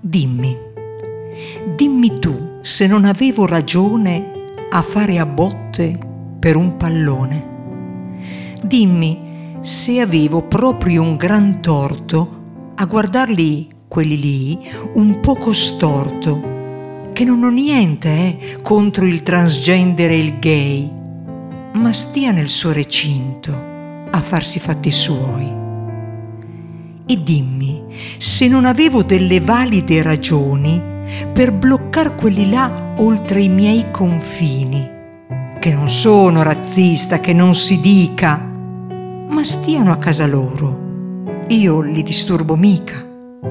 dimmi tu se non avevo ragione a fare a botte per un pallone. Dimmi se avevo proprio un gran torto a guardarli, quelli lì, un poco storto, che non ho niente contro il transgender e il gay, ma stia nel suo recinto a farsi fatti suoi. E dimmi se non avevo delle valide ragioni per bloccar quelli là oltre i miei confini, che non sono razzista, che non si dica, ma stiano a casa loro, io li disturbo mica.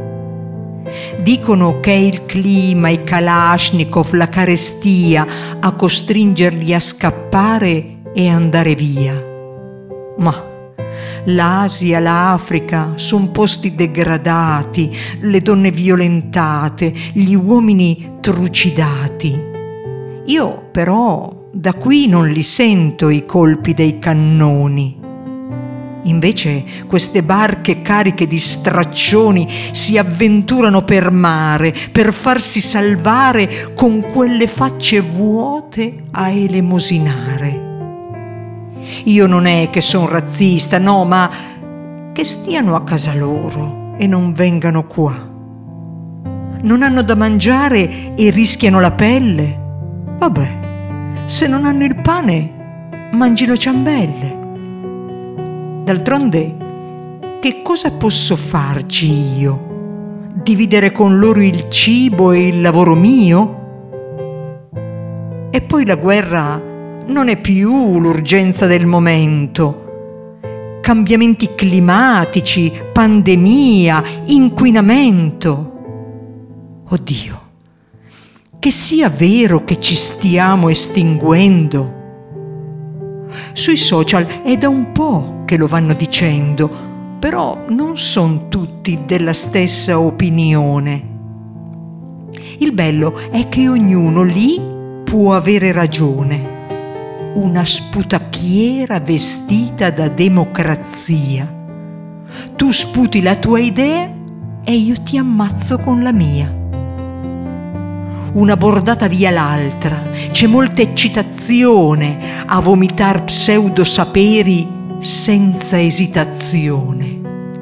Dicono che è il clima, i Kalashnikov, la carestia a costringerli a scappare e andare via. Ma l'Asia, l'Africa son posti degradati, le donne violentate, gli uomini trucidati. Io però da qui non li sento i colpi dei cannoni. Invece queste barche cariche di straccioni si avventurano per mare per farsi salvare con quelle facce vuote a elemosinare. Io non è che son razzista, no, ma che stiano a casa loro e non vengano qua. Non hanno da mangiare e rischiano la pelle? Vabbè, se non hanno il pane, mangino ciambelle. D'altronde, che cosa posso farci io? Dividere con loro il cibo e il lavoro mio? E poi la guerra non è più l'urgenza del momento. Cambiamenti climatici, pandemia, inquinamento. Oddio, che sia vero che ci stiamo estinguendo. Sui social è da un po' che lo vanno dicendo, però non son tutti della stessa opinione. Il bello è che ognuno lì può avere ragione. Una sputacchiera vestita da democrazia. Tu sputi la tua idea e io ti ammazzo con la mia. Una bordata via l'altra, c'è molta eccitazione a vomitar pseudo saperi senza esitazione.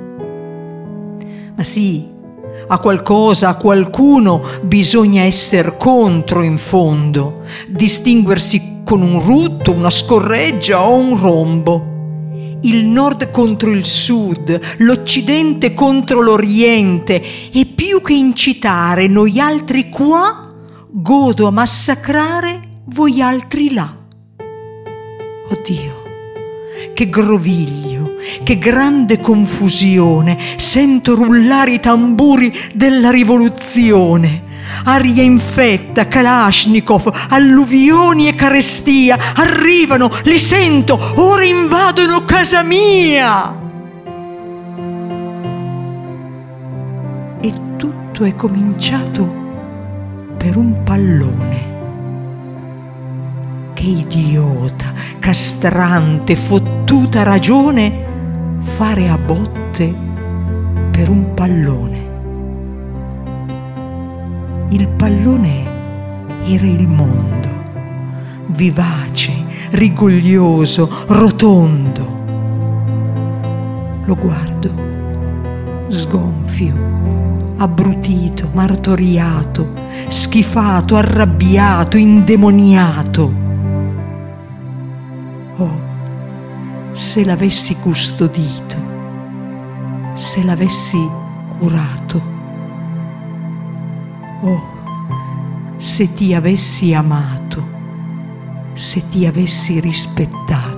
Ma sì, a qualcosa, a qualcuno bisogna esser contro in fondo, distinguersi con un rutto, una scorreggia o un rombo. Il nord contro il sud, l'occidente contro l'oriente, e più che incitare noi altri qua, godo a massacrare voi altri là. Oddio, che groviglio, che grande confusione, sento rullare i tamburi della rivoluzione. Aria infetta, Kalashnikov, alluvioni e carestia, arrivano, li sento, ora invadono casa mia. E tutto è cominciato per un pallone. Che idiota, castrante, fottuta ragione fare a botte per un pallone. Il pallone era il mondo, vivace, rigoglioso, rotondo. Lo guardo, sgonfio, abbrutito, martoriato, schifato, arrabbiato, indemoniato. Oh, se l'avessi custodito, se l'avessi curato. Oh, se ti avessi amato, se ti avessi rispettato.